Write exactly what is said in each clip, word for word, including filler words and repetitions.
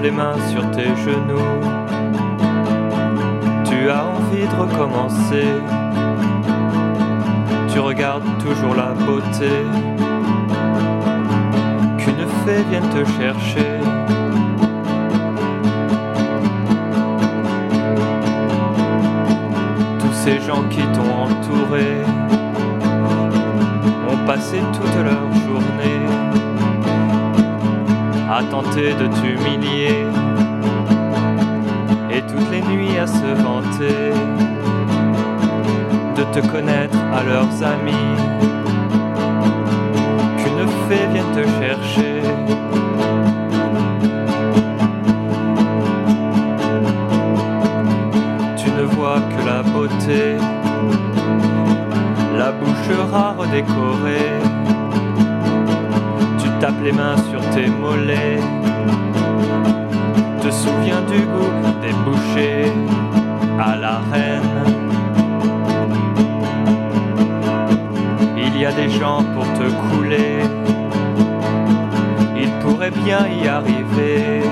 les mains sur tes genoux. Tu as envie de recommencer. Tu regardes toujours la beauté. Qu'une fée vienne te chercher. Tous ces gens qui t'ont entouré ont passé toute leur journée à tenter de t'humilier et toutes les nuits à se vanter de te connaître à leurs amis. Qu'une fée vienne te chercher. Tu ne vois que la beauté, la bouche rare décorée. Tu tapes les mains sur tes mollets. Te souviens du goût des bouchées à la reine. Il y a des gens pour te couler. Ils pourraient bien y arriver.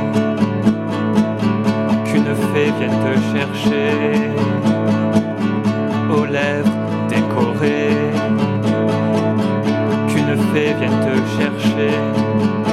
Qu'une fée vienne te chercher aux lèvres décorées. Qu'une fée vienne te chercher